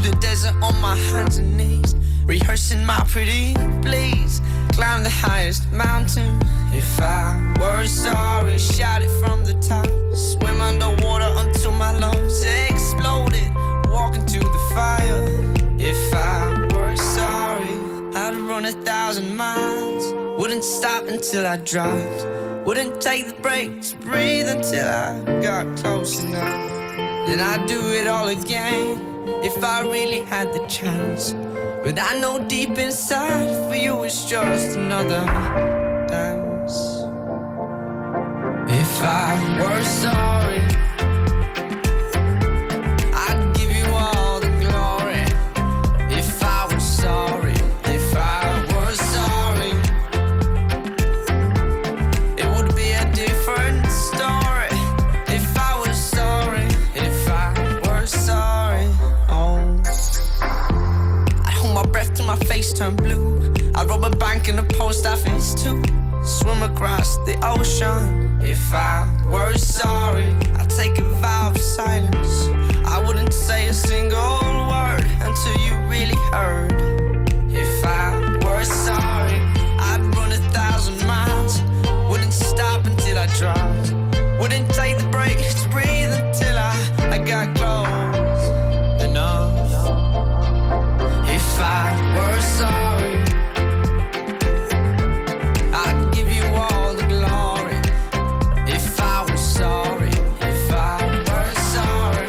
the desert on my hands and knees, rehearsing my pretty please. Climb the highest mountain. If I were sorry, shout it from the top. Swim underwater until my lungs exploded. Walk into the fire. If I were sorry, I'd run 1,000 miles. Wouldn't stop until I dropped. Wouldn't take the break to breathe until I got close enough. Then I'd do it all again if I really had the chance. But I know deep inside for you it's just another dance. If I were sorry, I'd give you all the glory. If I was sorry, if I were sorry, it would be a different story. If I was sorry, if I were sorry, oh, I'd hold my breath till my face turned blue. I'd rob a bank in the post office too. Swim across the ocean. If I were sorry, I'd take a vow of silence. I wouldn't say a single word until you really heard. If I were sorry, I'd run 1,000 miles. Wouldn't stop until I dropped. Wouldn't take the break to breathe until I got close enough. If I were sorry, I'd give you all the glory. If I was sorry, if I were sorry,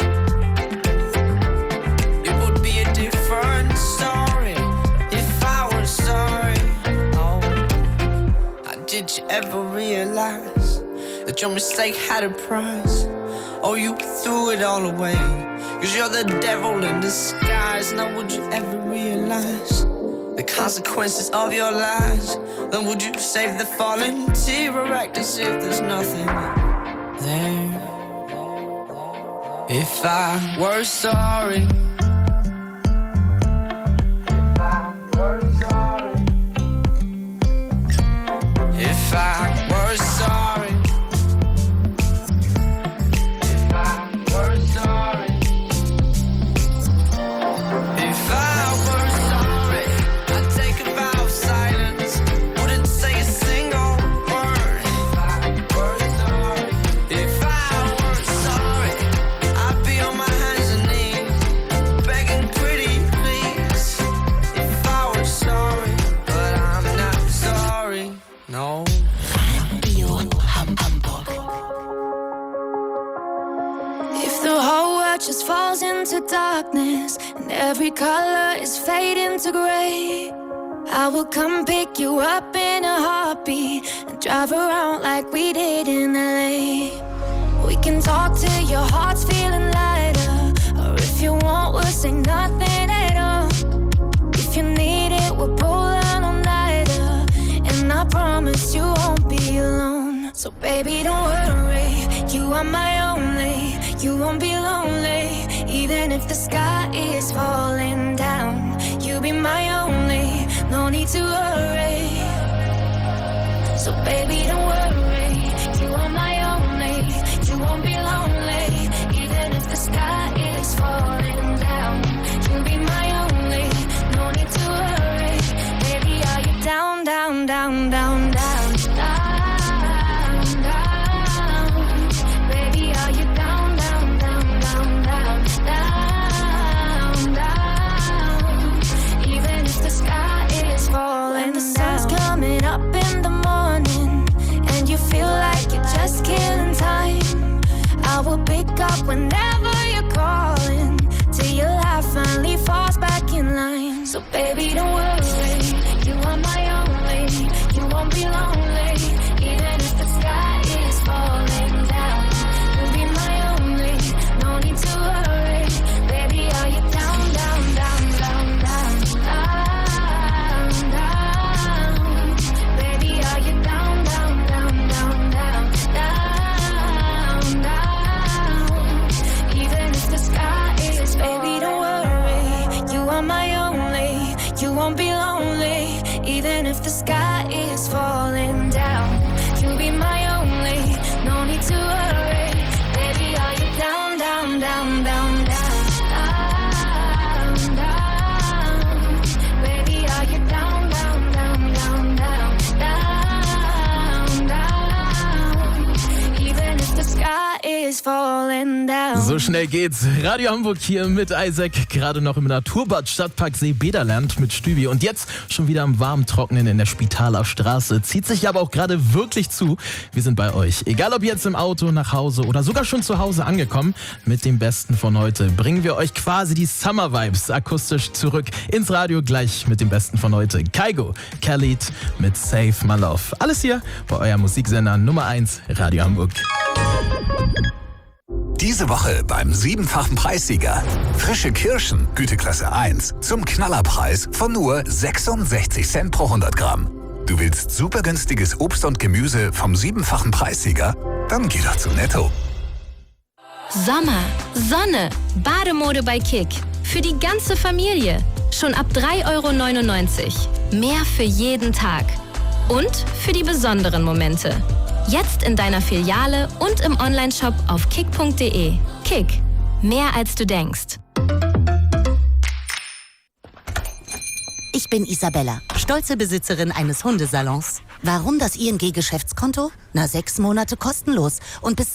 it would be a different story. If I were sorry, oh, did you ever realize that your mistake had a price? Oh, you threw it all away, 'cause you're the devil in disguise. Now would you ever realize the consequences of your lies? Then would you save the fallen tear or act as if there's nothing there? If I were sorry, if I were sorry, if I were sorry, if I were sorry, I'd take a vow of silence. Wouldn't say a single word. If I were sorry, if I were sorry, I'd be on my hands and knees, begging pretty please. If I were sorry, but I'm not sorry, no. If the whole world just falls into darkness and every color is fading to gray, I will come pick you up in a heartbeat and drive around like we did in LA. We can talk till your heart's feeling lighter, or if you want, we'll say nothing at all. If you need it, we'll pull an all-nighter, and I promise you won't be alone. So baby, don't worry, you are my only. You won't be lonely, even if the sky is falling down. You'll be my only, no need to worry. So baby, don't worry, you are my only. You won't be lonely, even if the sky is falling down. You'll be my only, no need to worry. Baby, are you down, down, down, down, down, down? When the sun's coming up in the morning and you feel like you're just killing time, I will pick up whenever you're calling till your life finally falls back in line. So baby, don't worry, you are my only. You won't be lonely, even if the sky is falling down. You'll be my only, no need to worry. Baby, are you down, down, down, down, down, down? Baby, don't worry, you are my only. You won't be lonely, even if the sky is falling down. You'll be my only, no need to worry. Baby, are you down, down, down, down, down, down? is falling down. So schnell geht's. Radio Hamburg hier mit Isaac, gerade noch im Naturbad Stadtpark Seebederland mit Stübi und jetzt schon wieder am warmen Trocknen in der Spitaler Straße. Zieht sich aber auch gerade wirklich zu. Wir sind bei euch. Egal ob jetzt im Auto, nach Hause oder sogar schon zu Hause angekommen. Mit dem Besten von heute bringen wir euch quasi die Summer Vibes akustisch zurück ins Radio, gleich mit dem Besten von heute. Kygo, Khalid mit Save My Love. Alles hier bei eurem Musiksender Nummer 1 Radio Hamburg. Diese Woche beim 7-fachen Preissieger. Frische Kirschen, Güteklasse 1, zum Knallerpreis von nur 66 Cent pro 100 Gramm. Du willst super günstiges Obst und Gemüse vom 7-fachen Preissieger? Dann geh doch zu Netto. Sommer, Sonne, Bademode bei Kick. Für die ganze Familie. Schon ab 3,99 €. Mehr für jeden Tag. Und für die besonderen Momente. Jetzt in deiner Filiale und im Onlineshop auf kick.de. Kick. Mehr als du denkst. Ich bin Isabella, stolze Besitzerin eines Hundesalons. Warum das ING-Geschäftskonto? 6 Monate kostenlos und bis